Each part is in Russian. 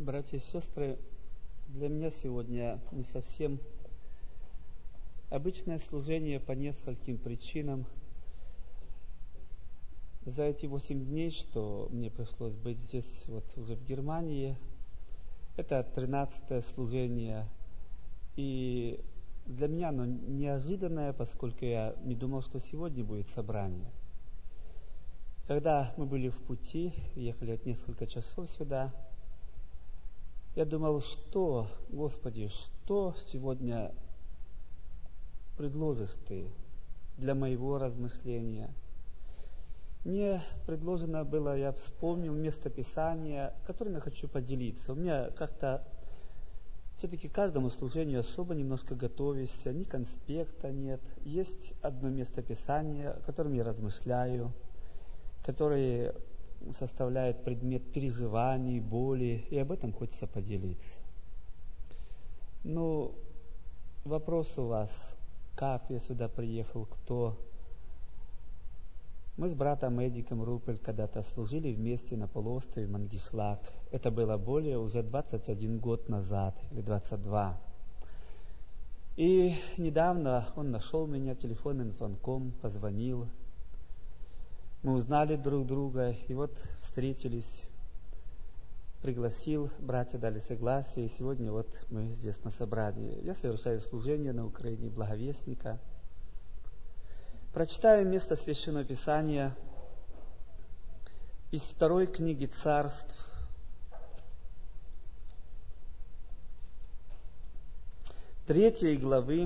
Братья и сестры, для меня сегодня не совсем обычное служение по нескольким причинам. За эти 8 дней, что мне пришлось быть здесь, уже в Германии, это 13-е служение. И для меня оно неожиданное, поскольку я не думал, что сегодня будет собрание. Когда мы были в пути, ехали несколько часов сюда, я думал, что, Господи, что сегодня предложишь Ты для моего размышления? Мне предложено было, я вспомнил место Писания, которым я хочу поделиться. У меня как-то все-таки к каждому служению особо немножко готовишься, ни конспекта нет. Есть одно место Писания, о котором я размышляю, которое составляет предмет переживаний, боли, и об этом хочется поделиться. Ну, вопрос у вас, как я сюда приехал, кто? Мы с братом Эдиком Рупель когда-то служили вместе на полуострове Мангишлак. Это было более уже 21 год назад, или 22. И недавно он нашел меня телефонным звонком, позвонил. Мы узнали друг друга, и встретились, пригласил, братья дали согласие, и сегодня мы здесь на собрании. Я совершаю служение на Украине благовестника. Прочитаю место Священного Писания из 2 книги Царств, 3 главы,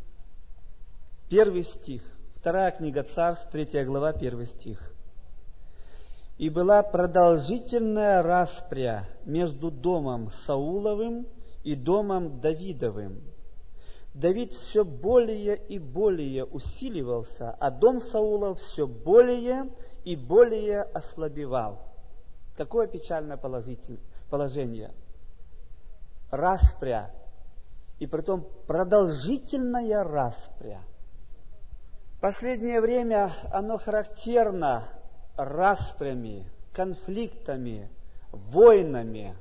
1 стих. 2 книга Царств, 3 глава, 1 стих. «И была продолжительная распря между домом Сауловым и домом Давидовым. Давид все более и более усиливался, а дом Саулов все более и более ослабевал». Какое печальное положение. Распря, и притом продолжительная распря. Последнее время оно характерно распрями, конфликтами, войнами,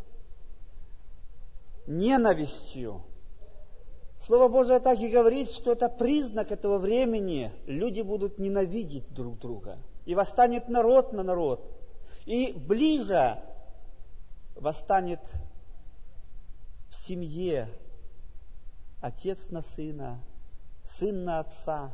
ненавистью. Слово Божие так и говорит, что это признак этого времени. Люди будут ненавидеть друг друга. И восстанет народ на народ. И ближе восстанет в семье отец на сына, сын на отца.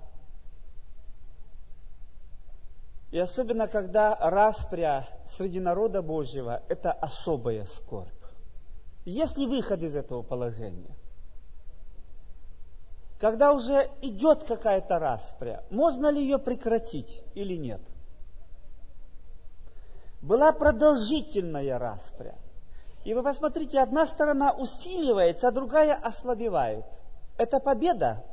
И особенно, когда распря среди народа Божьего, это особая скорбь. Есть ли выход из этого положения? Когда уже идет какая-то распря, можно ли ее прекратить или нет? Была продолжительная распря. И вы посмотрите, одна сторона усиливается, а другая ослабевает. Это победа.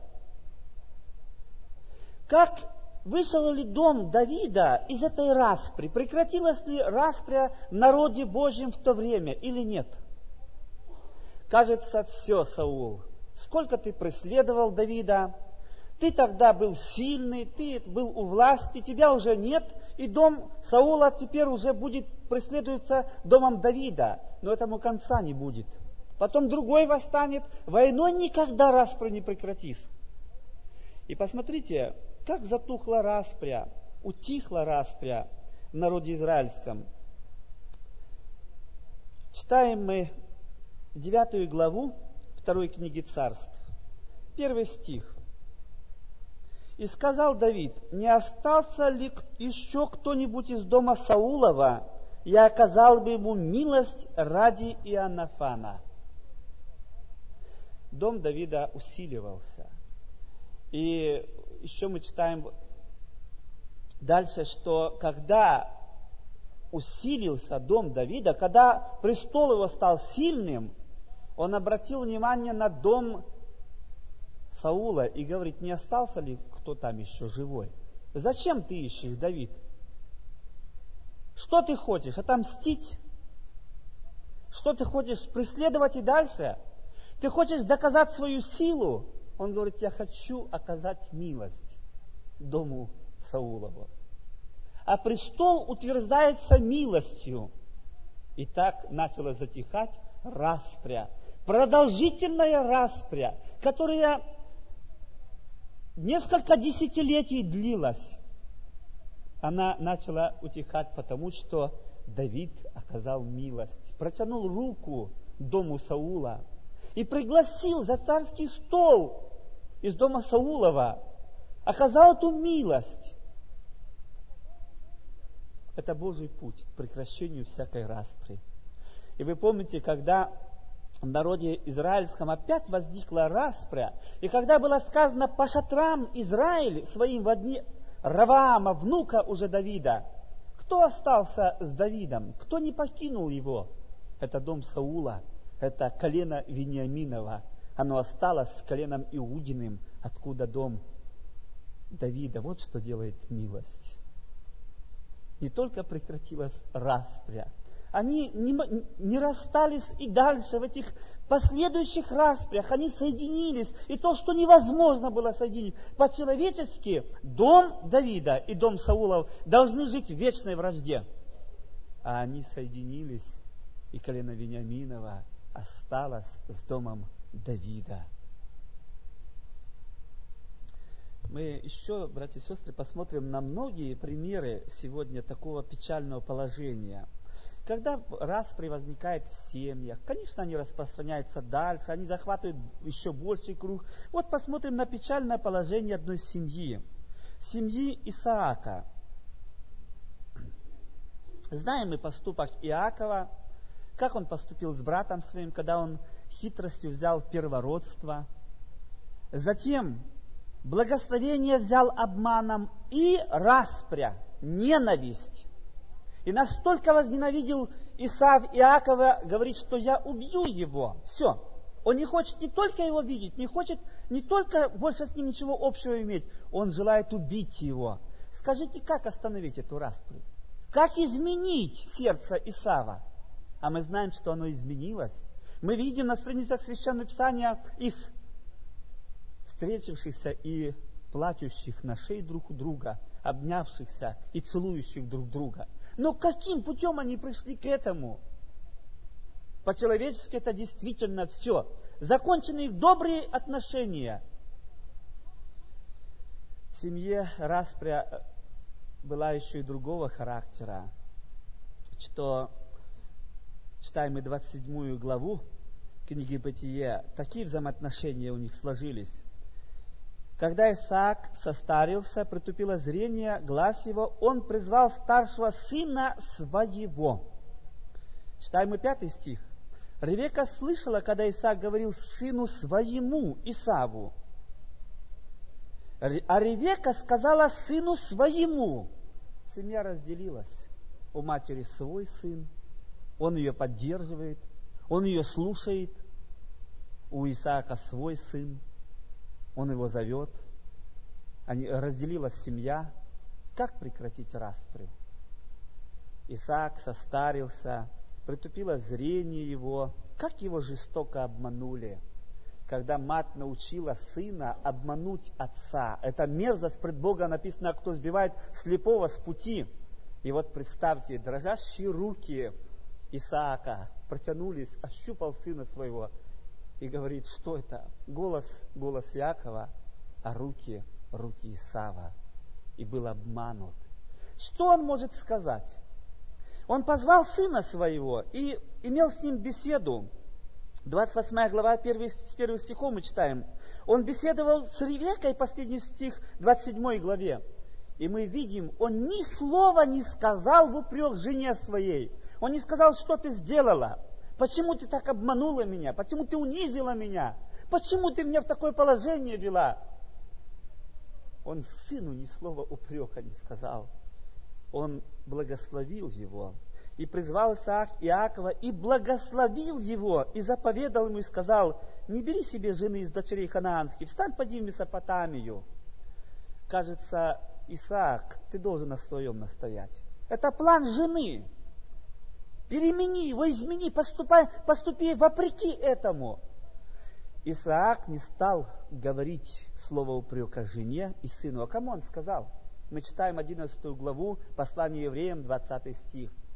Как вышел ли дом Давида из этой распри? Прекратилась ли распря в народе Божьем в то время или нет? Кажется, все, Саул. Сколько ты преследовал Давида? Ты тогда был сильный, ты был у власти, тебя уже нет, и дом Саула теперь уже преследуется домом Давида. Но этому конца не будет. Потом другой восстанет, войной никогда распря не прекратишь. И посмотрите, как затухла распря, утихла распря в народе израильском. Читаем мы 9 главу 2 книги Царств, 1 стих. «И сказал Давид: не остался ли еще кто-нибудь из дома Саулова, я оказал бы ему милость ради Иоаннафана». Дом Давида усиливался. И еще мы читаем дальше, что когда усилился дом Давида, когда престол его стал сильным, он обратил внимание на дом Саула и говорит: не остался ли кто там еще живой? Зачем ты ищешь, Давид? Что ты хочешь? Отомстить? Что ты хочешь? Преследовать и дальше? Ты хочешь доказать свою силу? Он говорит: я хочу оказать милость дому Саулову. А престол утверждается милостью. И так начало затихать распря, продолжительная распря, которая несколько десятилетий длилась, она начала утихать, потому что Давид оказал милость, протянул руку дому Саула и пригласил за царский стол из дома Саулова, оказал эту милость. Это Божий путь к прекращению всякой распри. И вы помните, когда в народе израильском опять возникла распря, и когда было сказано по шатрам Израиль своим во дни Раваама, внука уже Давида, кто остался с Давидом, кто не покинул его? Это дом Саула, это колено Вениаминова. Оно осталось с коленом Иудиным, откуда дом Давида. Вот что делает милость. Не только прекратилась распря, они не расстались и дальше в этих последующих распрях, они соединились. И то, что невозможно было соединить, по-человечески дом Давида и дом Саулов должны жить в вечной вражде. А они соединились, и колено Вениаминова осталось с домом Давида. Мы еще, братья и сестры, посмотрим на многие примеры сегодня такого печального положения. Когда распри возникает в семьях, конечно, они распространяются дальше, они захватывают еще больший круг. Вот посмотрим на печальное положение одной семьи. Семьи Исаака. Знаем мы поступок Иакова, как он поступил с братом своим, когда он хитростью взял первородство. Затем благословение взял обманом и распря, ненависть. И настолько возненавидел Исав Иакова, говорит, что я убью его. Все. Он не хочет не только его видеть, не хочет не только больше с ним ничего общего иметь, он желает убить его. Скажите, как остановить эту распрю? Как изменить сердце Исава? А мы знаем, что оно изменилось. Мы видим на страницах Священного Писания их встретившихся и плачущих на шее друг у друга, обнявшихся и целующих друг друга. Но каким путем они пришли к этому? По-человечески это действительно все. Закончены их добрые отношения. В семье распря была еще и другого характера, что читаем мы 27 главу книги Бытие, такие взаимоотношения у них сложились. Когда Исаак состарился, притупило зрение, глаз его, он призвал старшего сына своего. Читаем мы 5 стих. Ревека слышала, когда Исаак говорил сыну своему, Исаву. А Ревека сказала сыну своему. Семья разделилась. У матери свой сын, он ее поддерживает, он ее слушает. У Исаака свой сын, он его зовет. Разделилась семья. Как прекратить распрю? Исаак состарился, притупило зрение его. Как его жестоко обманули, когда мать научила сына обмануть отца. Это мерзость пред Богом написано, кто сбивает слепого с пути. И вот представьте, дрожащие руки Исаака протянулись, ощупал сына своего и говорит, что это? Голос Иакова, а руки Исава. И был обманут. Что он может сказать? Он позвал сына своего и имел с ним беседу. 28 глава, 1 стихом мы читаем. Он беседовал с Ревекой, последний стих 27 главе. И мы видим, он ни слова не сказал в упрек жене своей. Он не сказал, что ты сделала. Почему ты так обманула меня? Почему ты унизила меня? Почему ты меня в такое положение вела? Он сыну ни слова упрека не сказал. Он благословил его. И призвал Исаак Иакова, и благословил его, и заповедал ему, и сказал, не бери себе жены из дочерей ханаанских, встань, поди в Месопотамию. Кажется, Исаак, ты должен на своем настоять. Это план жены. Перемени его, измени, поступи вопреки этому. Исаак не стал говорить слово упрека жене и сыну. А кому он сказал? Мы читаем 11 главу, послание евреям, 20 стих.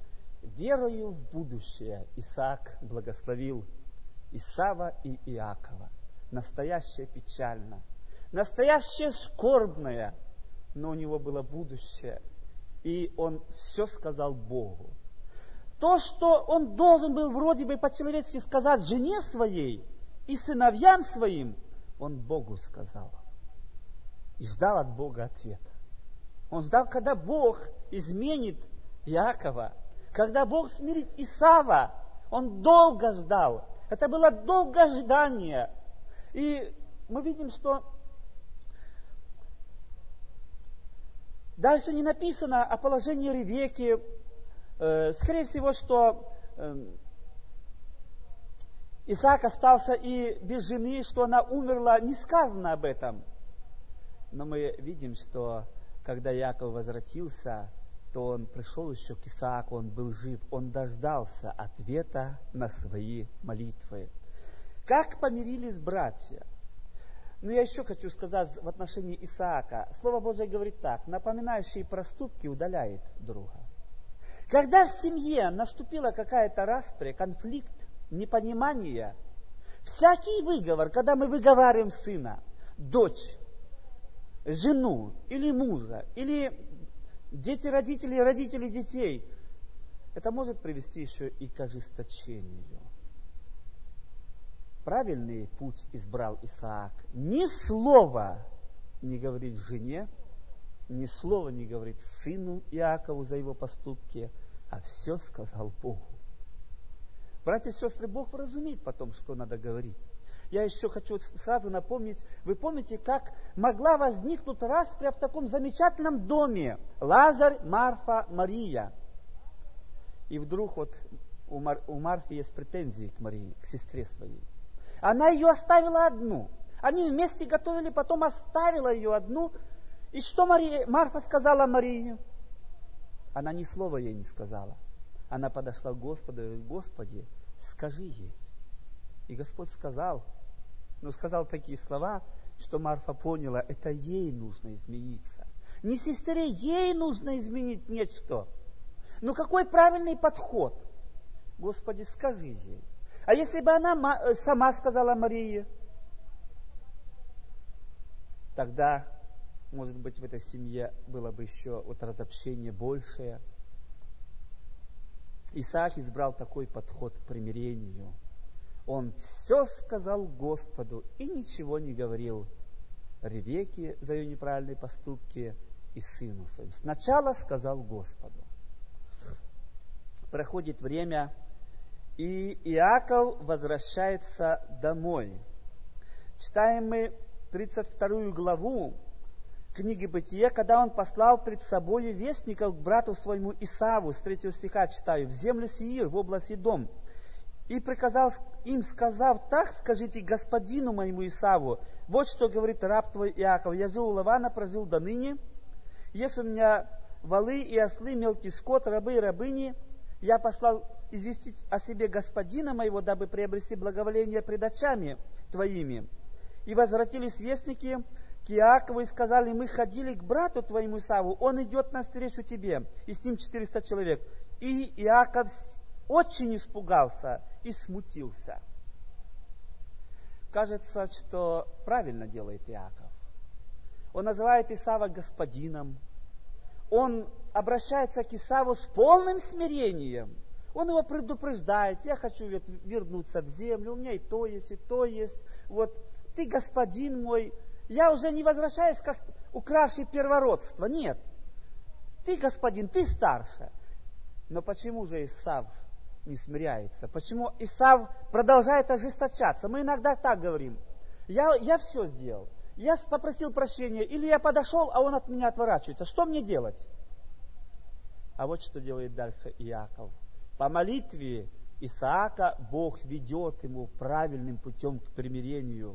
верою в будущее Исаак благословил Исава и Иакова. Настоящее печально, настоящее скорбное, но у него было будущее. И он все сказал Богу. То, что он должен был вроде бы по-человечески сказать жене своей и сыновьям своим, он Богу сказал. И ждал от Бога ответа. Он ждал, когда Бог изменит Иакова, когда Бог смирит Исава. Он долго ждал. Это было долгое ожидание. И мы видим, что дальше не написано о положении Ревекки. Скорее всего, что Исаак остался и без жены, что она умерла, не сказано об этом. Но мы видим, что когда Иаков возвратился, то он пришел еще к Исааку, он был жив, он дождался ответа на свои молитвы. Как помирились братья? Я еще хочу сказать в отношении Исаака. Слово Божие говорит так: напоминающие проступки удаляет друга. Когда в семье наступила какая-то распря, конфликт, непонимание, всякий выговор, когда мы выговариваем сына, дочь, жену или мужа, или дети родителей, родители детей, это может привести еще и к ожесточению. Правильный путь избрал Исаак. Ни слова не говорит жене, ни слова не говорит сыну Иакову за его поступки, а все сказал Богу. Братья и сестры, Бог вразумит потом, что надо говорить. Я еще хочу сразу напомнить, вы помните, как могла возникнуть распря в таком замечательном доме? Лазарь, Марфа, Мария. И вдруг вот у Марфы есть претензии к Марии, к сестре своей. Она ее оставила одну. Они вместе готовили, потом оставила ее одну. И что Марфа сказала Марии? Она ни слова ей не сказала. Она подошла к Господу и говорит: Господи, скажи ей. И Господь сказал, сказал такие слова, что Марфа поняла, это ей нужно измениться. Не сестре, ей нужно изменить нечто. Какой правильный подход? Господи, скажи ей. А если бы она сама сказала Марии, тогда, может быть, в этой семье было бы еще разобщение большее. Исаак избрал такой подход к примирению. Он все сказал Господу и ничего не говорил Ревекке за ее неправильные поступки и сыну своему. Сначала сказал Господу. Проходит время, и Иаков возвращается домой. Читаем мы 32 главу книги Бытия, когда он послал пред собою вестников к брату своему Исаву, с 3 стиха читаю, в землю Сеир, в область Идом. И приказал им, сказав: так скажите господину моему Исаву, вот что говорит раб твой Иаков: я жил у Лавана, прожил до ныне, есть у меня волы и ослы, мелкий скот, рабы и рабыни, я послал известить о себе господина моего, дабы приобрести благоволение пред очами твоими. И возвратились вестники к Иакову и сказали: мы ходили к брату твоему Исаву, он идет навстречу тебе, и с ним 400 человек. И Иаков очень испугался и смутился. Кажется, что правильно делает Иаков. Он называет Исава господином. Он обращается к Исаву с полным смирением. Он его предупреждает: я хочу вернуться в землю, у меня и то есть, и то есть. Вот ты господин мой, я уже не возвращаюсь, как укравший первородство. Нет, ты господин, ты старше. Но почему же Исав не смиряется? Почему Исав продолжает ожесточаться? Мы иногда так говорим: я все сделал, я попросил прощения, или я подошел, а он от меня отворачивается. Что мне делать? А вот что делает дальше Иаков. По молитве Исаака Бог ведет ему правильным путем к примирению.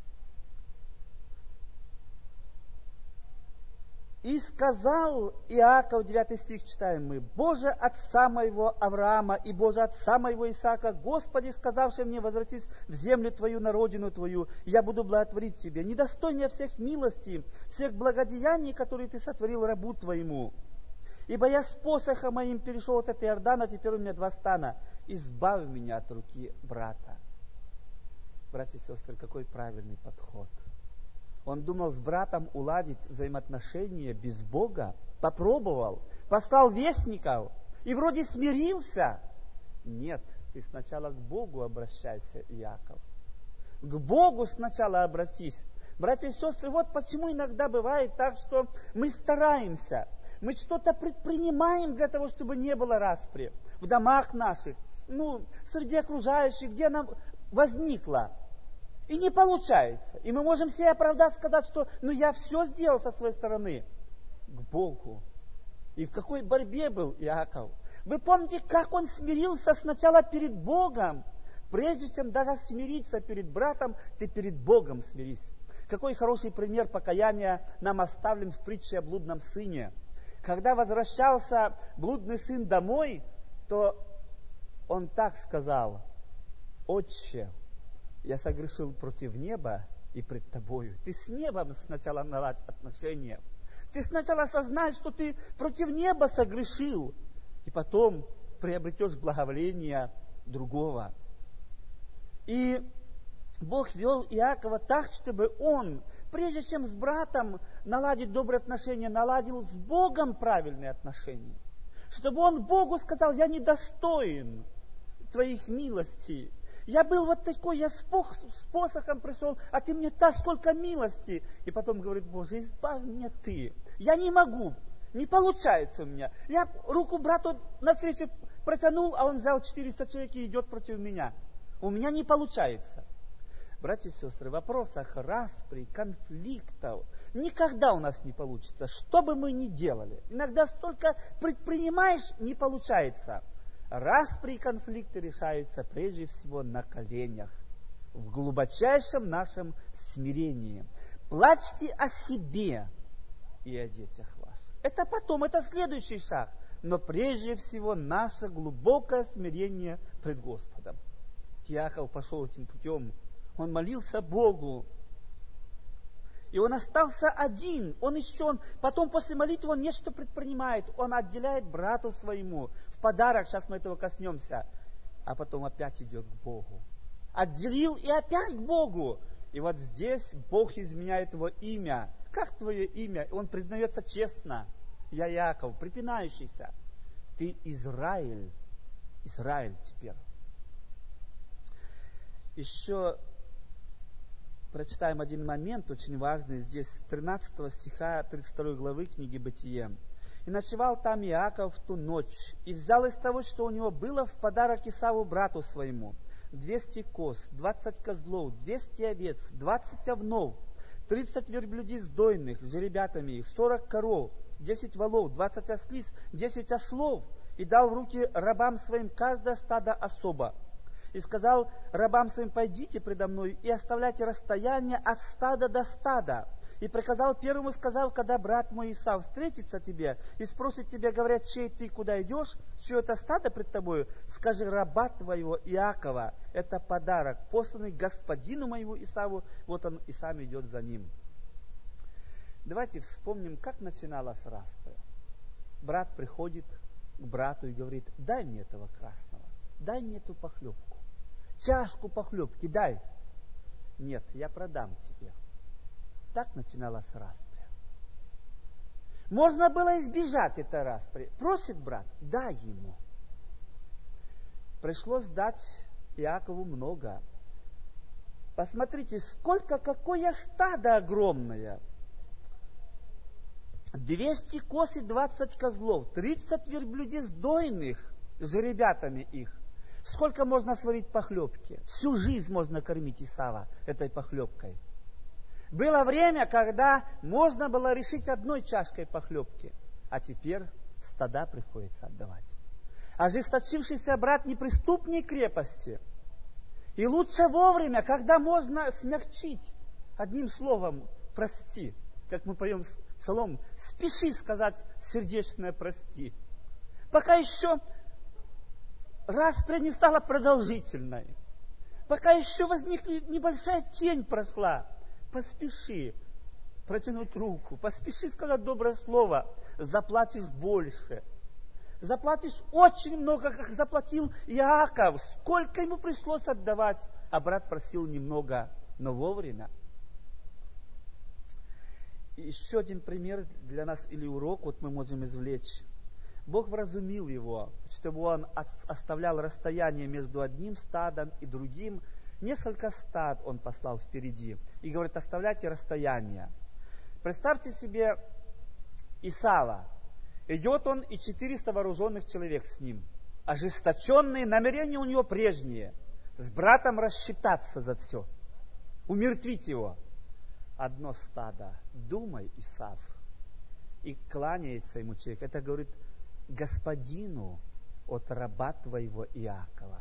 И сказал Иаков, 9 стих читаем мы: Боже отца моего Авраама и Боже отца моего Исаака, Господи, сказавший мне: возвратись в землю твою, на родину твою, я буду благотворить тебе, недостойнее всех милостей, всех благодеяний, которые ты сотворил рабу твоему. Ибо я с посохом моим перешел от этого Иордана, теперь у меня 2 стана. Избавь меня от руки брата. Братья и сестры, какой правильный подход. Он думал с братом уладить взаимоотношения без Бога, попробовал, послал вестников и вроде смирился. Нет, ты сначала к Богу обращайся, Иаков. К Богу сначала обратись. Братья и сестры, вот почему иногда бывает так, что мы стараемся, мы что-то предпринимаем для того, чтобы не было распри в домах наших, среди окружающих, где нам возникло. И не получается. И мы можем себе оправдать, сказать, что я все сделал со своей стороны. К Богу. И в какой борьбе был Иаков. Вы помните, как он смирился сначала перед Богом. Прежде чем даже смириться перед братом, ты перед Богом смирись. Какой хороший пример покаяния нам оставлен в притче о блудном сыне. Когда возвращался блудный сын домой, то он так сказал: «Отче, я согрешил против неба и пред тобою». Ты с небом сначала наладь отношения. Ты сначала осознай, что ты против неба согрешил, и потом приобретешь благоволение другого. И Бог вел Иакова так, чтобы он, прежде чем с братом наладить добрые отношения, наладил с Богом правильные отношения. Чтобы он Богу сказал: «Я недостоин твоих милостей. Я был вот такой, я с посохом пришел, а ты мне сколько милости». И потом говорит: «Боже, избавь меня ты. Я не могу, не получается у меня. Я руку брату навстречу протянул, а он взял 400 человек и идет против меня. У меня не получается». Братья и сестры, в вопросах распри, конфликтов никогда у нас не получится, что бы мы ни делали. Иногда столько предпринимаешь, не получается. Распри и конфликты решаются прежде всего на коленях, в глубочайшем нашем смирении. Плачьте о себе и о детях ваших. Это потом, это следующий шаг. Но прежде всего наше глубокое смирение пред Господом. Иаков пошел этим путем. Он молился Богу. И он остался один. Потом после молитвы он нечто предпринимает. Он отделяет брату своему в подарок. Сейчас мы этого коснемся. А потом опять идет к Богу. Отделил и опять к Богу. И вот здесь Бог изменяет его имя. Как твое имя? Он признается честно. Я Иаков, припинающийся. Ты Израиль. Израиль теперь. Еще прочитаем один момент, очень важный, здесь с 13 стиха 32 главы книги Бытие. «И ночевал там Иаков в ту ночь, и взял из того, что у него было, в подарок Исаву брату своему, 200 коз, 20 козлов, 200 овец, 20 овнов, 30 верблюдиц дойных с жеребятами их, 40 коров, 10 волов, 20 ослиц, 10 ослов, и дал в руки рабам своим каждое стадо особо. И сказал рабам своим: пойдите предо мной и оставляйте расстояние от стада до стада. И приказал первому, сказав: когда брат мой Исав встретится тебе и спросит тебя, говорят, чей ты, куда идешь, чье это стадо пред тобою, скажи: раба твоего Иакова, это подарок, посланный господину моему Исаву, вот он и сам идет за ним». Давайте вспомним, как начиналась распря. Брат приходит к брату и говорит: дай мне этого красного, дай мне эту похлебку, чашку похлебки дай. Нет, я продам тебе. Так начиналась распря. Можно было избежать этой распри. Просит брат, дай ему. Пришлось дать Иакову много. Посмотрите, какое стадо огромное. 200 коз и 20 козлов, 30 верблюдиц дойных с жеребятами их. Сколько можно сварить похлебки? Всю жизнь можно кормить Исава этой похлебкой. Было время, когда можно было решить одной чашкой похлебки, а теперь стада приходится отдавать. Ожесточившийся брат неприступней крепости. И лучше вовремя, когда можно смягчить одним словом «прости», как мы поем псалом, спеши сказать сердечное «прости». Пока еще распря не стала продолжительной, пока еще небольшая тень прошла, поспеши. протянуть руку, поспеши сказать доброе слово, заплатишь больше. Заплатишь очень много, как заплатил Иаков. Сколько ему пришлось отдавать, а брат просил немного, но вовремя. И еще один пример для нас или урок, вот мы можем извлечь. Бог вразумил его, чтобы он оставлял расстояние между одним стадом и другим. Несколько стад он послал впереди. И говорит, оставляйте расстояние. Представьте себе Исава. Идет он и 400 вооруженных человек с ним. Ожесточенные, намерения у него прежние. С братом рассчитаться за все. Умертвить его. Одно стадо. Думай, Исав. И кланяется ему человек. Это говорит господину от раба твоего Иакова.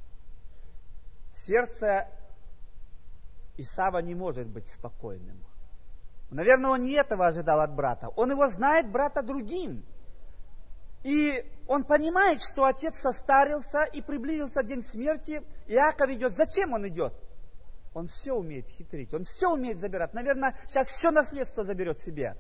Сердце Исава не может быть спокойным. Наверное, он не этого ожидал от брата. Он его знает, брата, другим. И он понимает, что отец состарился и приблизился день смерти. Иаков идет. Зачем он идет? Он все умеет хитрить, он все умеет забирать. Наверное, сейчас все наследство заберет себе.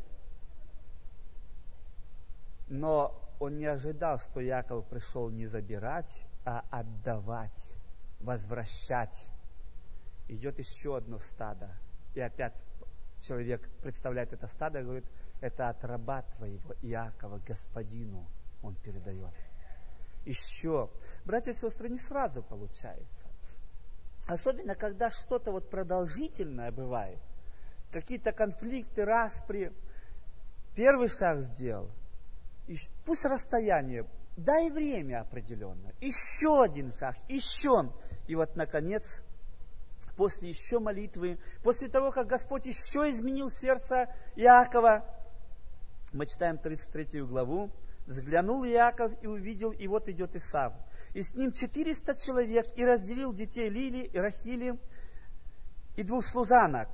Но он не ожидал, что Иаков пришел не забирать, а отдавать, возвращать. Идет еще одно стадо. И опять человек представляет это стадо и говорит, это от раба твоего Иакова, господину, он передает. Еще, братья и сестры, не сразу получается. Особенно, когда что-то вот продолжительное бывает. Какие-то конфликты, распри. Первый шаг сделал. И пусть расстояние, дай время определенное. Еще один шаг, еще. И вот, наконец, после еще молитвы, после того, как Господь еще изменил сердце Иакова, мы читаем 33 главу, взглянул Иаков и увидел, и вот идет Исав. И с ним 400 человек, и разделил детей Лили и Рахили и 2 служанок.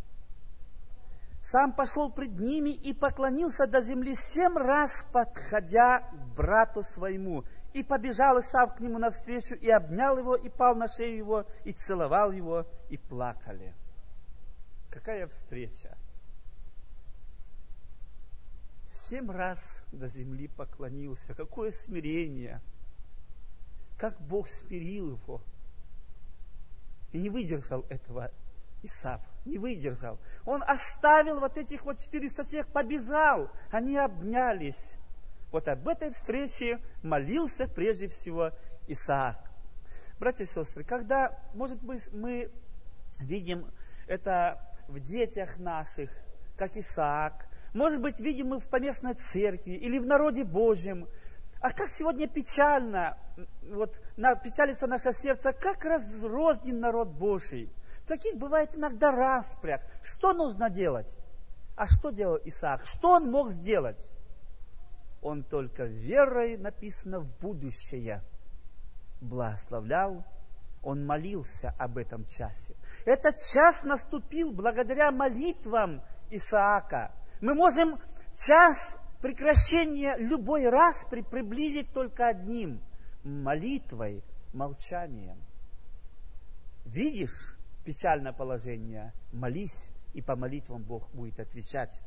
Сам пошел пред ними и поклонился до земли 7 раз, подходя к брату своему. И побежал Исав к нему навстречу, и обнял его, и пал на шею его, и целовал его, и плакали. Какая встреча! 7 раз до земли поклонился. Какое смирение! Как Бог смирил его. И не выдержал этого Исав. Не выдержал. Он оставил вот этих вот 400 человек, побежал. Они обнялись. Вот об этой встрече молился прежде всего Исаак. Братья и сестры, когда, может быть, мы видим это в детях наших, как Исаак, может быть, видим мы в поместной церкви или в народе Божьем, а как сегодня печально, вот печалится наше сердце, как разрознен народ Божий. Таких бывает иногда распрях. Что нужно делать? А что делал Исаак? Что он мог сделать? Он только верой, написано, в будущее благословлял. Он молился об этом часе. Этот час наступил благодаря молитвам Исаака. Мы можем час прекращения любой распри приблизить только одним – молитвой, молчанием. Видишь печальное положение, молись, и по молитвам Бог будет отвечать.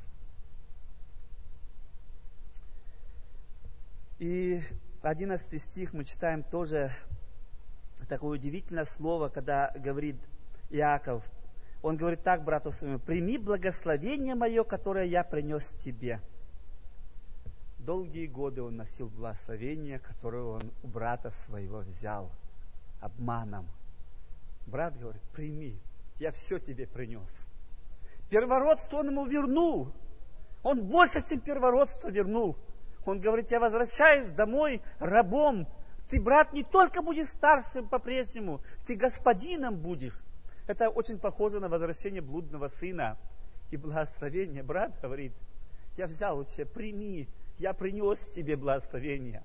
И 11 стих мы читаем тоже такое удивительное слово, когда говорит Иаков. Он говорит так брату своему: «Прими благословение мое, которое я принес тебе». Долгие годы он носил благословение, которое он у брата своего взял обманом. Брат говорит: прими, я все тебе принес. Первородство он ему вернул. Он больше, чем первородство вернул. Он говорит: я возвращаюсь домой рабом. Ты, брат, не только будешь старшим по-прежнему, ты господином будешь. Это очень похоже на возвращение блудного сына. И благословение. Брат говорит: я взял у тебя, прими, я принес тебе благословение.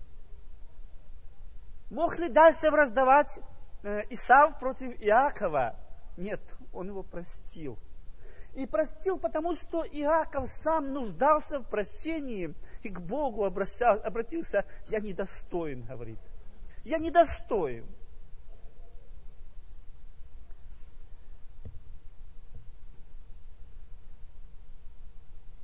Мог ли дальше раздавать Исав против Иакова? Нет, он его простил. И простил, потому что Иаков сам нуждался в прощении и к Богу обратился. Я недостоин, говорит. Я недостоин.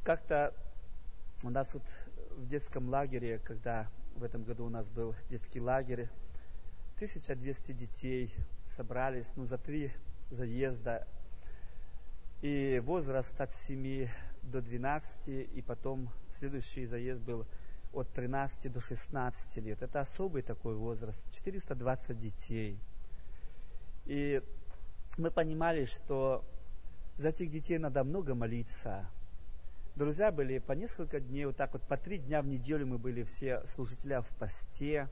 Как-то у нас вот в детском лагере, когда в этом году у нас был детский лагерь, 1200 детей собрались, за 3 заезда. И возраст от 7 до 12, и потом следующий заезд был от 13 до 16 лет. Это особый такой возраст, 420 детей. И мы понимали, что за этих детей надо много молиться. Друзья были по несколько дней, вот так вот по 3 дня в неделю мы были все служителя в посте.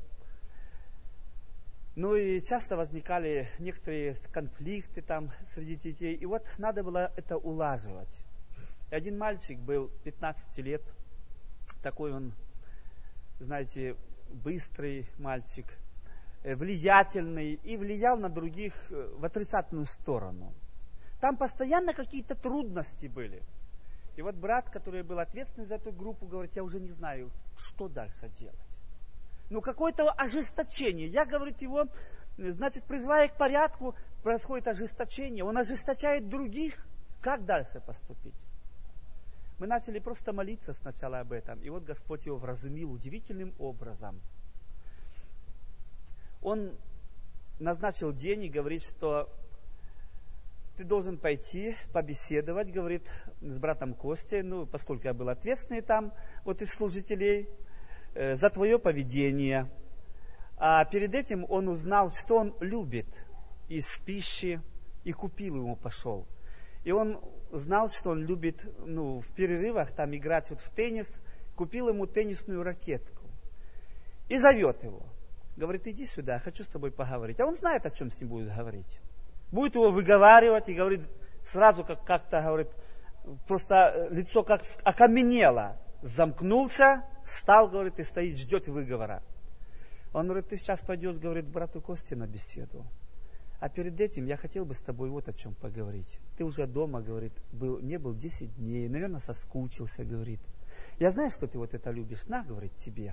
Ну и часто возникали некоторые конфликты там среди детей, и вот надо было это улаживать. И один мальчик был 15 лет, такой он, знаете, быстрый мальчик, влиятельный, и влиял на других в отрицательную сторону. Там постоянно какие-то трудности были. И вот брат, который был ответственный за эту группу, говорит: я уже не знаю, что дальше делать. Какое-то ожесточение. Я, говорит, его, значит, призывая к порядку, происходит ожесточение. Он ожесточает других. Как дальше поступить? Мы начали просто молиться сначала об этом. И вот Господь его вразумил удивительным образом. Он назначил день и говорит, что ты должен пойти побеседовать, говорит, с братом Костей, поскольку я был ответственный там, вот из служителей, за твое поведение. А перед этим он узнал, что он любит из пищи, и купил ему, пошел. И он знал, что он любит, в перерывах там играть вот в теннис, купил ему теннисную ракетку. И зовет его. Говорит: иди сюда, я хочу с тобой поговорить. А он знает, о чем с ним будет говорить. Будет его выговаривать и говорит, сразу как-то, говорит, просто лицо как окаменело. Замкнулся, встал, говорит, и стоит, ждет выговора. Он говорит: ты сейчас пойдешь, говорит, к брату Косте на беседу. А перед этим я хотел бы с тобой вот о чем поговорить. Ты уже дома, говорит, не был 10 дней, наверное, соскучился, говорит. Я знаю, что ты вот это любишь, говорит, тебе.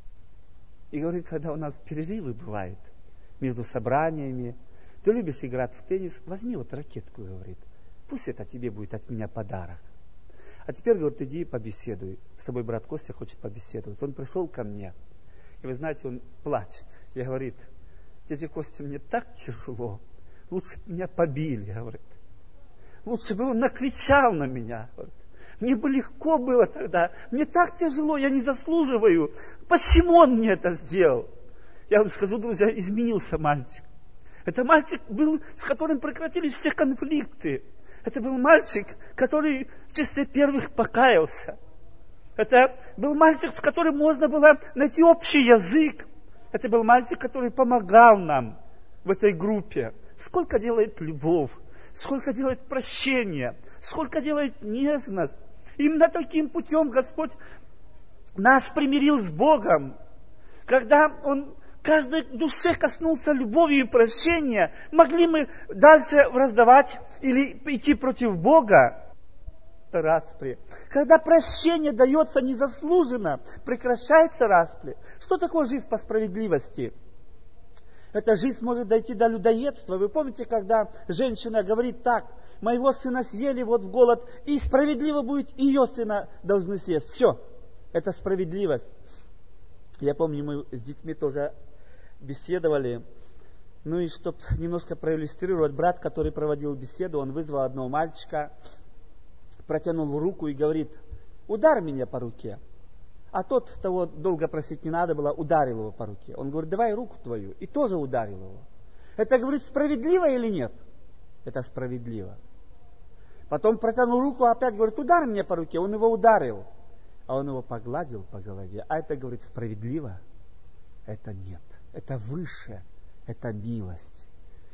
И говорит, когда у нас перерывы бывают между собраниями, ты любишь играть в теннис, возьми вот ракетку, говорит. Пусть это тебе будет от меня подарок. А теперь, говорит, иди побеседуй. С тобой брат Костя хочет побеседовать. Он пришел ко мне, и вы знаете, он плачет. И говорит: дядя Костя, мне так тяжело. Лучше бы меня побили, говорит. Лучше бы он накричал на меня, говорит. Мне бы легко было тогда. Мне так тяжело, я не заслуживаю. Почему он мне это сделал? Я вам скажу, друзья, изменился мальчик. Это мальчик был, с которым прекратились все конфликты. Это был мальчик, который в числе первых покаялся. Это был мальчик, с которым можно было найти общий язык. Это был мальчик, который помогал нам в этой группе. Сколько делает любовь, сколько делает прощение, сколько делает нежность. Именно таким путем Господь нас примирил с Богом. Когда Он каждой душе коснулся любовью и прощения, могли мы дальше раздавать или идти против Бога? Распри. Когда прощение дается незаслуженно, прекращается распри. Что такое жизнь по справедливости? Эта жизнь может дойти до людоедства. Вы помните, когда женщина говорит так: моего сына съели вот в голод, и справедливо будет ее сына должны съесть. Все, это справедливость. Я помню, мы с детьми тоже беседовали. И чтобы немножко проиллюстрировать, брат, который проводил беседу, он вызвал одного мальчика, протянул руку и говорит: ударь меня по руке. А тот, того долго просить не надо было, ударил его по руке. Он говорит: давай руку твою. И тоже ударил его. Это, говорит, справедливо или нет? Это справедливо. Потом протянул руку, опять говорит: ударь меня по руке. Он его ударил. А он его погладил по голове. А это, говорит, справедливо? Это нет. Это выше. Это милость.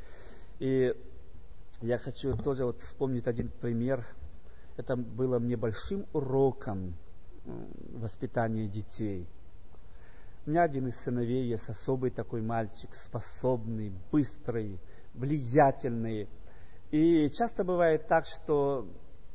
И я хочу тоже вспомнить один пример. Это было мне большим уроком воспитания детей. У меня один из сыновей есть особый такой мальчик, способный, быстрый, влиятельный. И часто бывает так, что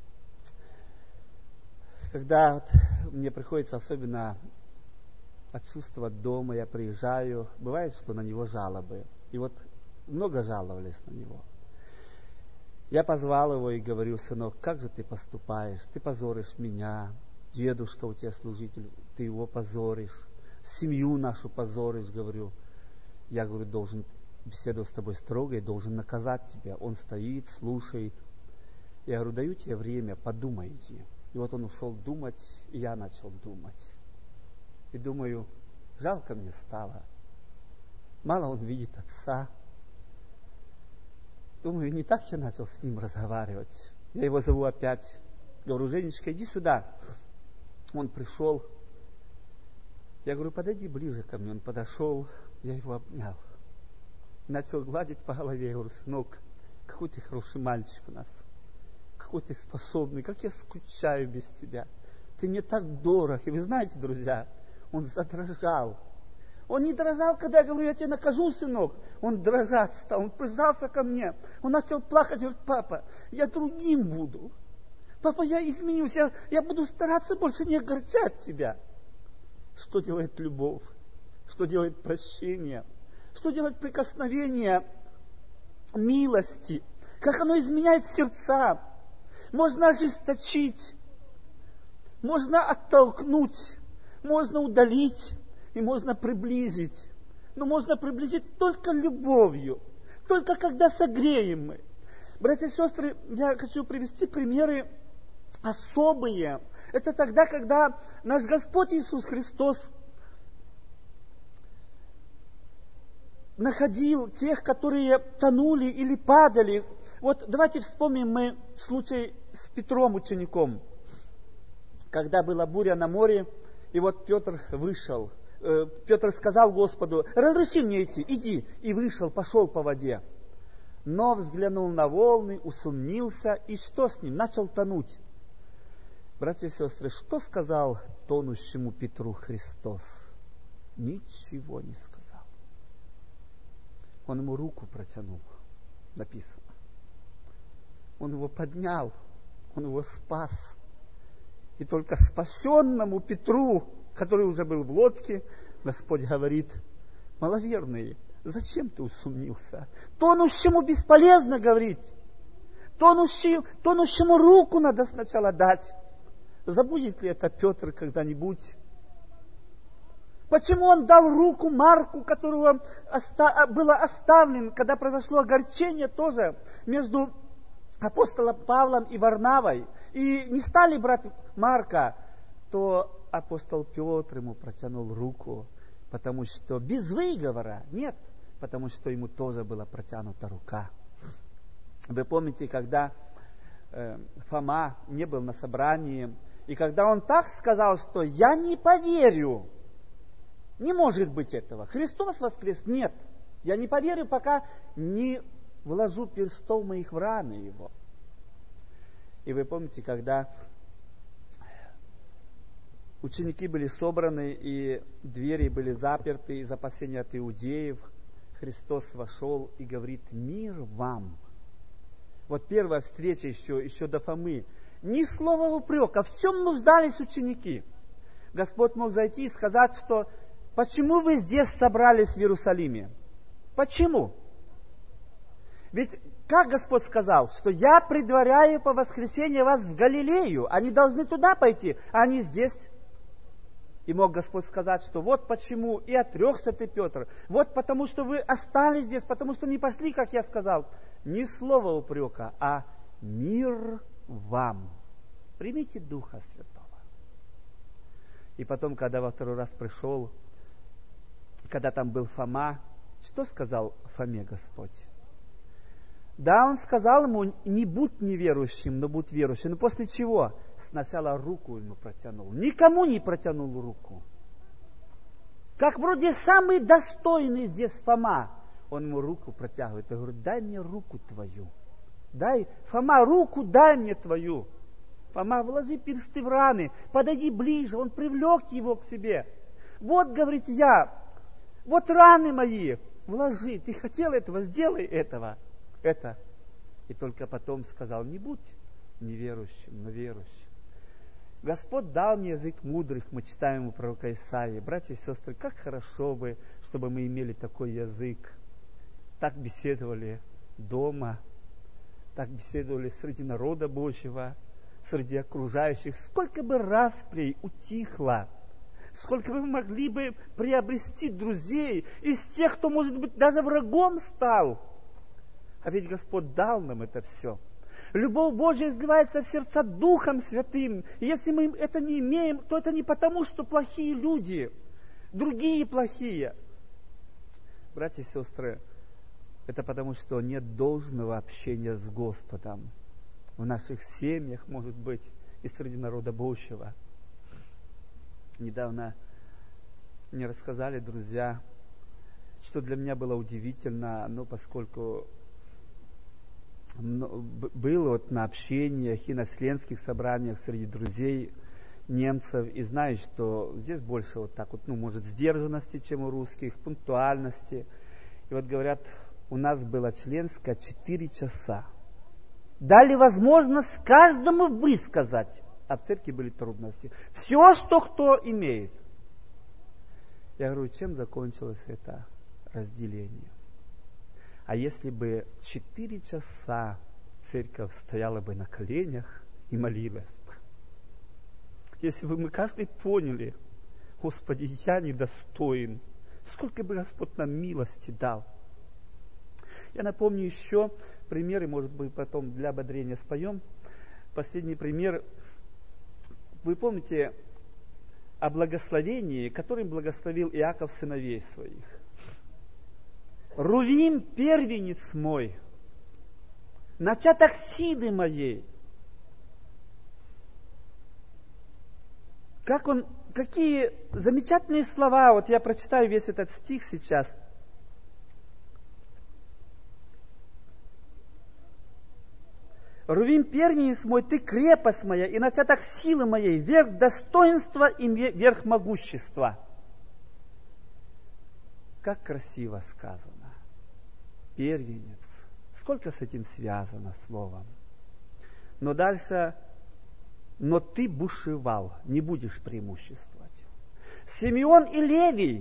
когда мне приходится особенно отсутствовать дома, я приезжаю, бывает, что на него жалобы. И много жаловались на него. Я позвал его и говорю: сынок, как же ты поступаешь? Ты позоришь меня, дедушка у тебя служитель, ты его позоришь, семью нашу позоришь, говорю. Я, говорю, должен беседовать с тобой строго и должен наказать тебя. Он стоит, слушает. Я говорю: даю тебе время, подумайте. И вот он ушел думать, и я начал думать. И думаю, жалко мне стало. Мало он видит отца. Думаю, не так я начал с ним разговаривать. Я его зову опять. Говорю: Женечка, иди сюда. Он пришел. Я говорю: подойди ближе ко мне. Он подошел. Я его обнял. Начал гладить по голове. Я говорю: сынок, какой ты хороший мальчик у нас. Какой ты способный. Как я скучаю без тебя. Ты мне так дорог. И вы знаете, друзья, он задрожал. Он не дрожал, когда я говорю: я тебя накажу, сынок. Он дрожать стал, он прижался ко мне. Он начал плакать, говорит: папа, я другим буду. Папа, я изменюсь, я буду стараться больше не огорчать тебя. Что делает любовь? Что делает прощение? Что делает прикосновение милости? Как оно изменяет сердца? Можно ожесточить, можно оттолкнуть, можно удалить. И можно приблизить. Но можно приблизить только любовью. Только когда согреем мы. Братья и сестры, я хочу привести примеры особые. Это тогда, когда наш Господь Иисус Христос находил тех, которые тонули или падали. Вот давайте вспомним мы случай с Петром, учеником. Когда была буря на море, и вот Петр вышел. Петр сказал Господу: разреши мне идти, иди. И вышел, пошел по воде. Но взглянул на волны, усомнился, и что с ним? Начал тонуть. Братья и сестры, что сказал тонущему Петру Христос? Ничего не сказал. Он ему руку протянул, написано. Он его поднял, он его спас. И только спасенному Петру, который уже был в лодке, Господь говорит: маловерный, зачем ты усомнился? Тонущему бесполезно говорить. Тонущему руку надо сначала дать. Забудет ли это Петр когда-нибудь? Почему он дал руку Марку, которого было оставлен, когда произошло огорчение тоже между апостолом Павлом и Варнавой, и не стали брать Марка, то апостол Петр ему протянул руку, потому что без выговора, нет, потому что ему тоже была протянута рука. Вы помните, когда Фома не был на собрании, и когда он так сказал, что я не поверю, не может быть этого, Христос воскрес, нет, я не поверю, пока не вложу перстов моих в раны его. И вы помните, когда ученики были собраны, и двери были заперты из опасения от иудеев, Христос вошел и говорит: мир вам. Вот первая встреча еще до Фомы. Ни слова упрека. В чем нуждались ученики? Господь мог зайти и сказать, что почему вы здесь собрались в Иерусалиме? Почему? Ведь как Господь сказал, что я предваряю по воскресенье вас в Галилею, они должны туда пойти, а они здесь. И мог Господь сказать, что вот почему и отрекся ты, Петр, вот потому что вы остались здесь, потому что не пошли, как я сказал. Ни слова упрека, а мир вам. Примите Духа Святого. И потом, когда во второй раз пришел, когда там был Фома, что сказал Фоме Господь? Да, он сказал ему: не будь неверующим, но будь верующим. Но после чего? Сначала руку ему протянул. Никому не протянул руку. Как вроде самый достойный здесь Фома. Он ему руку протягивает и говорит: дай мне руку твою. Дай, Фома, руку дай мне твою. Фома, вложи персты в раны, подойди ближе. Он привлек его к себе. Вот, говорит, вот раны мои, вложи. Ты хотел этого, сделай этого. Это. И только потом сказал: не будь неверующим, но верующим. Господь дал мне язык мудрых, мы читаем у пророка Исаии. Братья и сестры, как хорошо бы, чтобы мы имели такой язык. Так беседовали дома, так беседовали среди народа Божьего, среди окружающих, сколько бы расприй утихло, сколько бы мы могли бы приобрести друзей из тех, кто, может быть, даже врагом стал. А ведь Господь дал нам это все. Любовь Божья изливается в сердца Духом Святым. И если мы это не имеем, то это не потому, что плохие люди, другие плохие. Братья и сестры, это потому, что нет должного общения с Господом. В наших семьях, может быть, и среди народа Божьего. Недавно мне рассказали друзья, что для меня было удивительно, поскольку был вот на общениях и на членских собраниях среди друзей немцев, и знаю, что здесь больше вот так вот, может, сдержанности, чем у русских, пунктуальности. И вот говорят, у нас было членское 4 часа. Дали возможность каждому высказать, а в церкви были трудности. Все, что кто имеет. Я говорю, чем закончилось это разделение? А если бы 4 часа церковь стояла бы на коленях и молилась бы? Если бы мы каждый поняли, Господи, я недостоин, сколько бы Господь нам милости дал. Я напомню еще примеры, может быть, потом для ободрения споем. Последний пример. Вы помните о благословении, которым благословил Иаков сыновей своих? Рувим, первенец мой, начаток силы моей. Какие замечательные слова, вот я прочитаю весь этот стих сейчас. Рувим, первенец мой, ты крепость моя, и начаток силы моей, верх достоинства и верх могущества. Как красиво сказано. Первенец. Сколько с этим связано словом? Но дальше, но ты бушевал, не будешь преимуществовать. Симеон и Левий.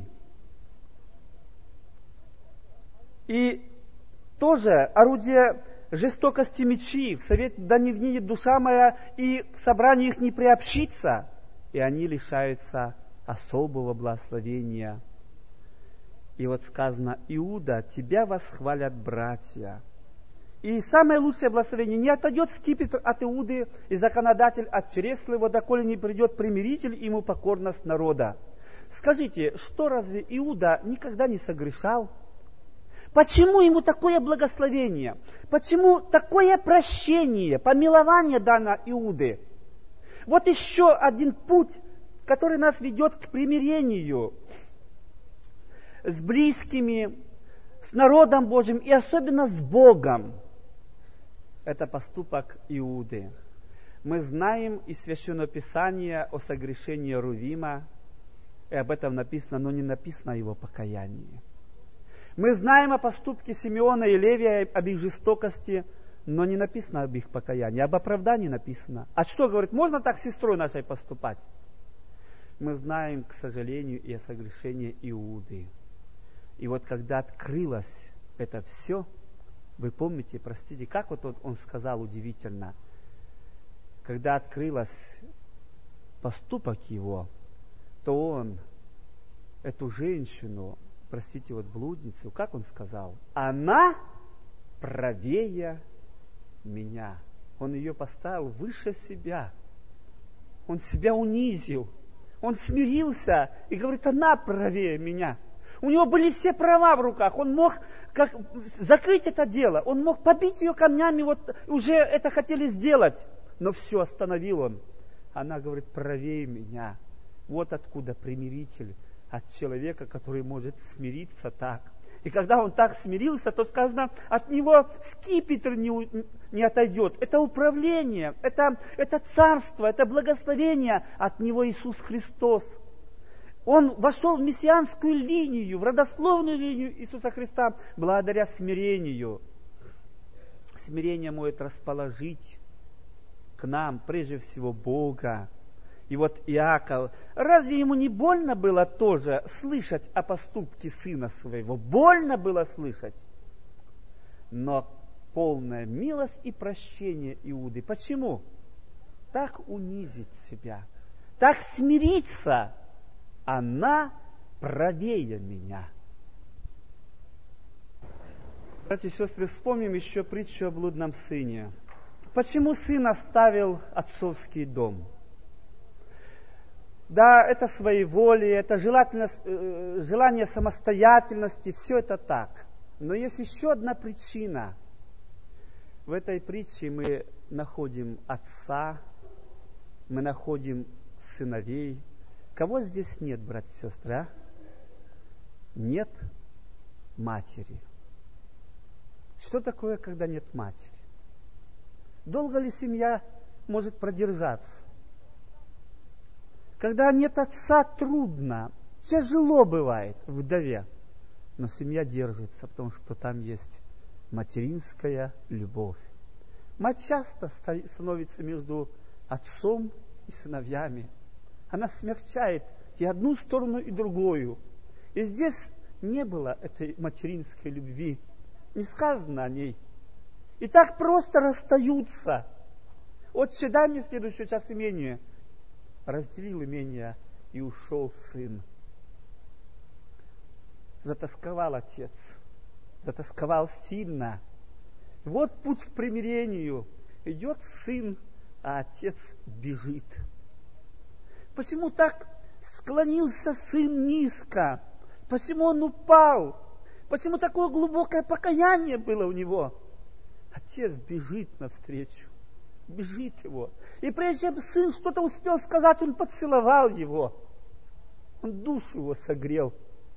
И тоже орудие жестокости мечи, в совет да не гниет душа моя, и к собранию их не приобщится, и они лишаются особого благословения. И вот сказано, Иуда, тебя восхвалят братья. И самое лучшее благословение, не отойдет скипетр от Иуды, и законодатель от чресла его, доколе не придет примиритель, и ему покорность народа. Скажите, что разве Иуда никогда не согрешал? Почему ему такое благословение? Почему такое прощение, помилование дано Иуде? Вот еще один путь, который нас ведет к примирению с близкими, с народом Божьим и особенно с Богом. Это поступок Иуды. Мы знаем из Священного Писания о согрешении Рувима, и об этом написано, но не написано о его покаянии. Мы знаем о поступке Симеона и Левия, об их жестокости, но не написано об их покаянии, об оправдании написано. А что, говорит, можно так с сестрой нашей поступать? Мы знаем, к сожалению, и о согрешении Иуды. И вот когда открылось это все, вы помните, простите, как вот он сказал удивительно, когда открылось поступок его, то он эту женщину, простите, вот блудницу, как он сказал? Она правее меня. Он ее поставил выше себя. Он себя унизил. Он смирился и говорит, она правее меня. У него были все права в руках. Он мог закрыть это дело. Он мог побить ее камнями. Вот уже это хотели сделать. Но все, остановил он. Она говорит, правее меня. Вот откуда примиритель от человека, который может смириться так. И когда он так смирился, то сказано, от него скипетр не отойдет. Это управление, это царство, это благословение от него Иисус Христос. Он вошел в мессианскую линию, в родословную линию Иисуса Христа, благодаря смирению. Смирение может расположить к нам, прежде всего, Бога. И вот Иаков, разве ему не больно было тоже слышать о поступке сына своего? Больно было слышать. Но полная милость и прощение Иуды. Почему? Так унизить себя, так смириться, она правее меня. Братья и сестры, вспомним еще притчу о блудном сыне. Почему сын оставил отцовский дом? Да, это своеволие, это желание самостоятельности, все это так. Но есть еще одна причина. В этой притче мы находим отца, мы находим сыновей. Кого здесь нет, братья и сестры, а? Нет матери. Что такое, когда нет матери? Долго ли семья может продержаться? Когда нет отца, трудно, тяжело бывает вдове. Но семья держится, потому что там есть материнская любовь. Мать часто становится между отцом и сыновьями. Она смягчает и одну сторону, и другую. И здесь не было этой материнской любви. Не сказано о ней. И так просто расстаются. Отче, дай мне следующую часть имения. Разделил имение, и ушел сын. Затасковал отец. Затасковал сильно. Вот путь к примирению. Идет сын, а отец бежит. Почему так склонился сын низко? Почему он упал? Почему такое глубокое покаяние было у него? Отец бежит навстречу. Бежит его. И прежде чем сын что-то успел сказать, он поцеловал его. Он душу его согрел.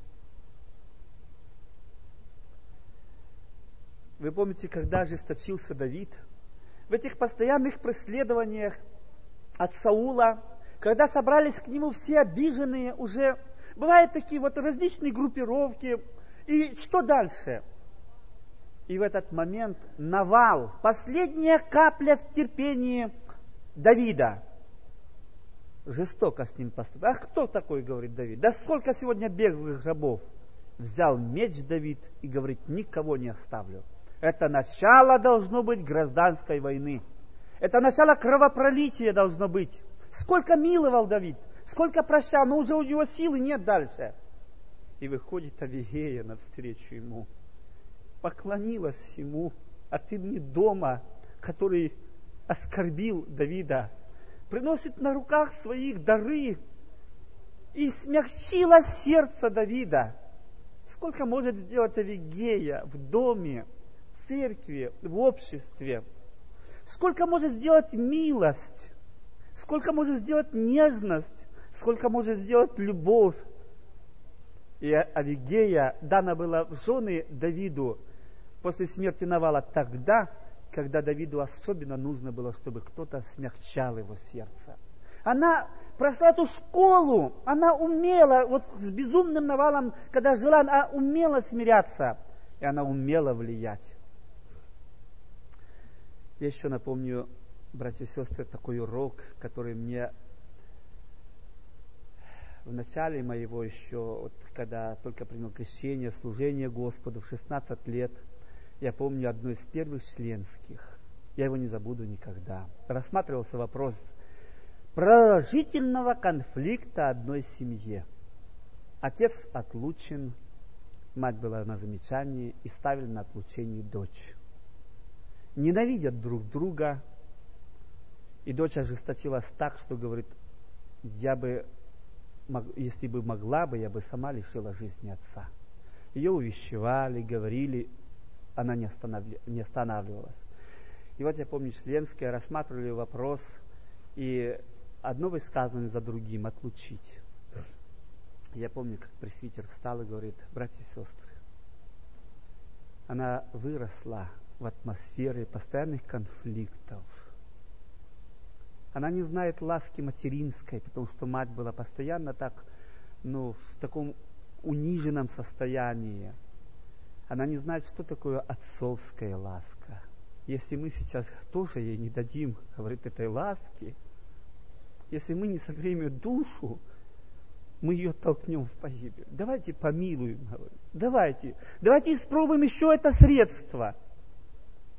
Вы помните, когда ожесточился Давид? В этих постоянных преследованиях от Саула, когда собрались к нему все обиженные, уже бывают такие вот различные группировки. И что дальше? И в этот момент Навал, последняя капля в терпении Давида, жестоко с ним поступил. А кто такой, говорит Давид? Да сколько сегодня беглых рабов? Взял меч Давид и говорит, никого не оставлю. Это начало должно быть гражданской войны. Это начало кровопролития должно быть. Сколько миловал Давид, сколько прощал, но уже у него силы нет дальше. И выходит Авигея навстречу ему. Поклонилась ему от имени дома, который оскорбил Давида. Приносит на руках своих дары и смягчила сердце Давида. Сколько может сделать Авигея в доме, в церкви, в обществе? Сколько может сделать милость? Сколько может сделать нежность? Сколько может сделать любовь? И Авигея дана была в жены Давиду после смерти Навала тогда, когда Давиду особенно нужно было, чтобы кто-то смягчал его сердце. Она прошла эту школу, она умела, вот с безумным Навалом, когда жила, она умела смиряться, и она умела влиять. Я еще напомню, братья и сестры, такой урок, который мне в начале моего еще, вот, когда только принял крещение, служение Господу в 16 лет, я помню одно из первых членских, я его не забуду никогда. Рассматривался вопрос продолжительного конфликта одной семье. Отец отлучен, мать была на замечании и ставили на отлучение дочь. Ненавидят друг друга, и дочь ожесточилась так, что говорит, если бы могла бы, я бы сама лишила жизни отца. Ее увещевали, говорили, она не останавливалась. И вот я помню, членские рассматривали вопрос, и одно высказывание за другим отлучить. Я помню, как пресвитер встал и говорит, братья и сестры, она выросла в атмосфере постоянных конфликтов. Она не знает ласки материнской, потому что мать была постоянно так, в таком униженном состоянии. Она не знает, что такое отцовская ласка. Если мы сейчас тоже ей не дадим, говорит, этой ласки, если мы не согреем ее душу, мы ее толкнем в погибель. Давайте помилуем, говорит. Давайте испробуем еще это средство.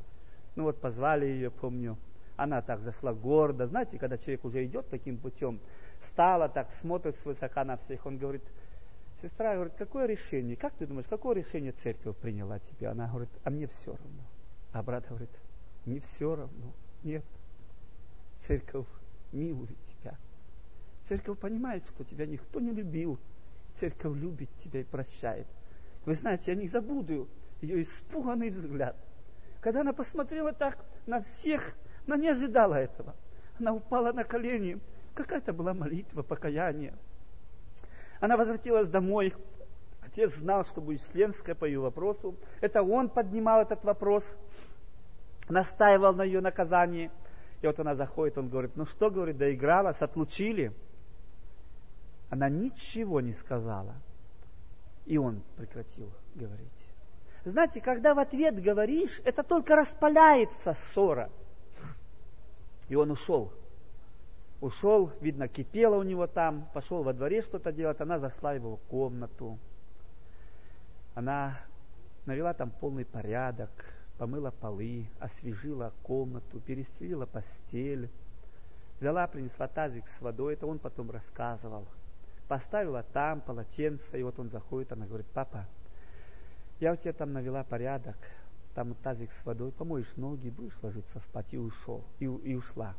Ну вот позвали ее, помню. Она так зашла гордо. Знаете, когда человек уже идет таким путем, стала так, смотрит свысока на всех. Он говорит: сестра, говорит, какое решение? Как ты думаешь, какое решение церковь приняла тебе? Она говорит: а мне все равно. А брат говорит: не все равно. Нет. Церковь милует тебя. Церковь понимает, что тебя никто не любил. Церковь любит тебя и прощает. Вы знаете, я не забуду ее испуганный взгляд. Когда она посмотрела так на всех, она не ожидала этого. Она упала на колени. Какая-то была молитва, покаяние. Она возвратилась домой. Отец знал, что будет членская по ее вопросу. Это он поднимал этот вопрос, настаивал на ее наказании. И вот она заходит, он говорит: ну что, говорит, доигралась, отлучили. Она ничего не сказала. И он прекратил говорить. Знаете, когда в ответ говоришь, это только распаляется ссора. И он ушел. Ушел, видно, кипело у него там, пошел во дворе что-то делать. Она зашла в его комнату. Она навела там полный порядок, помыла полы, освежила комнату, перестелила постель. Взяла, принесла тазик с водой, это он потом рассказывал. Поставила там полотенце, и вот он заходит, она говорит: папа, я у тебя там навела порядок, там тазик с водой, помоешь ноги, будешь ложиться спать. И ушел, и ушла.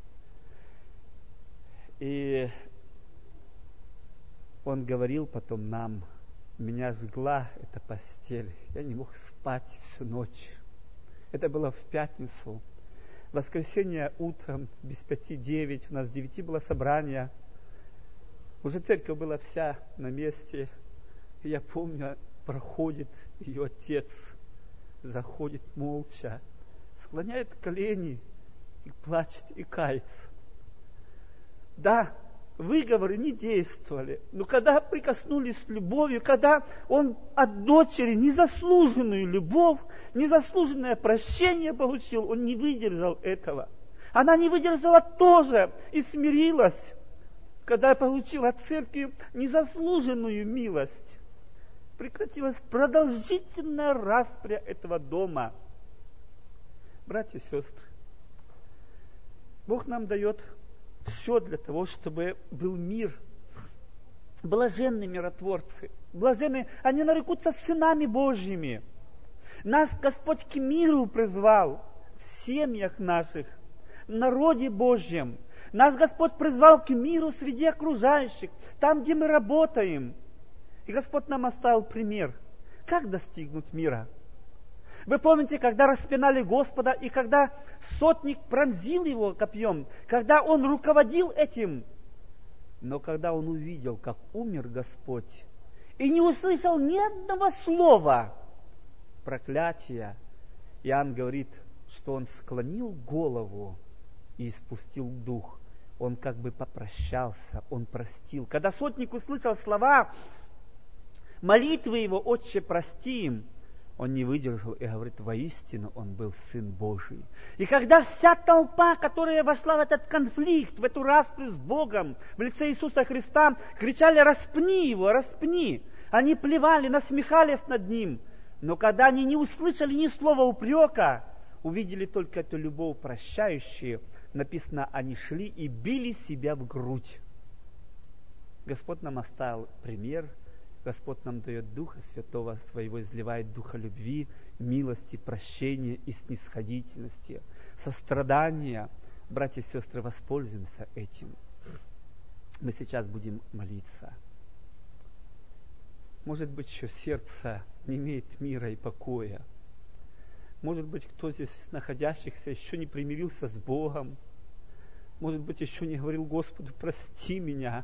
И он говорил потом нам: меня жгла эта постель, я не мог спать всю ночь. Это было в пятницу. В воскресенье утром, без 5-9, у нас с 9 было собрание. Уже церковь была вся на месте. И я помню, проходит ее отец, заходит молча, склоняет колени и плачет, и кается. Да, выговоры не действовали, но когда прикоснулись с любовью, когда он от дочери незаслуженную любовь, незаслуженное прощение получил, он не выдержал этого. Она не выдержала тоже и смирилась, когда получила от церкви незаслуженную милость. Прекратилась продолжительная распря этого дома. Братья и сестры, Бог нам дает все для того, чтобы был мир. Блаженны миротворцы, блаженны, они нарекутся сынами Божьими. Нас Господь к миру призвал в семьях наших, в народе Божьем. Нас Господь призвал к миру среди окружающих, там, где мы работаем. И Господь нам оставил пример, как достигнуть мира. Вы помните, когда распинали Господа, и когда сотник пронзил его копьем, когда он руководил этим, но когда он увидел, как умер Господь, и не услышал ни одного слова проклятия, Иоанн говорит, что он склонил голову и испустил дух. Он как бы попрощался, он простил. Когда сотник услышал слова молитвы его: «Отче, прости им», он не выдержал и говорит: воистину он был Сын Божий. И когда вся толпа, которая вошла в этот конфликт, в эту распрю с Богом, в лице Иисуса Христа, кричали: распни его, распни. Они плевали, насмехались над ним. Но когда они не услышали ни слова упрека, увидели только эту любовь прощающую, написано, они шли и били себя в грудь. Господь нам оставил пример. Господь нам дает Духа Святого Своего, изливает Духа любви, милости, прощения и снисходительности, сострадания. Братья и сестры, воспользуемся этим. Мы сейчас будем молиться. Может быть, еще сердце не имеет мира и покоя. Может быть, кто здесь находящихся еще не примирился с Богом. Может быть, еще не говорил Господу: прости меня.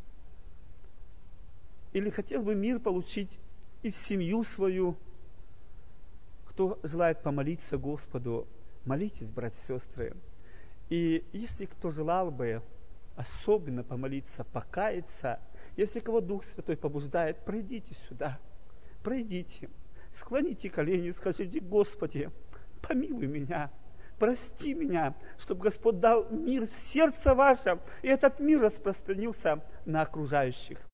Или хотел бы мир получить и в семью свою. Кто желает помолиться Господу, молитесь, братья и сестры. И если кто желал бы особенно помолиться, покаяться, если кого Дух Святой побуждает, пройдите сюда, пройдите, склоните колени, скажите: Господи, помилуй меня, прости меня, чтобы Господь дал мир в сердце ваше, и этот мир распространился на окружающих.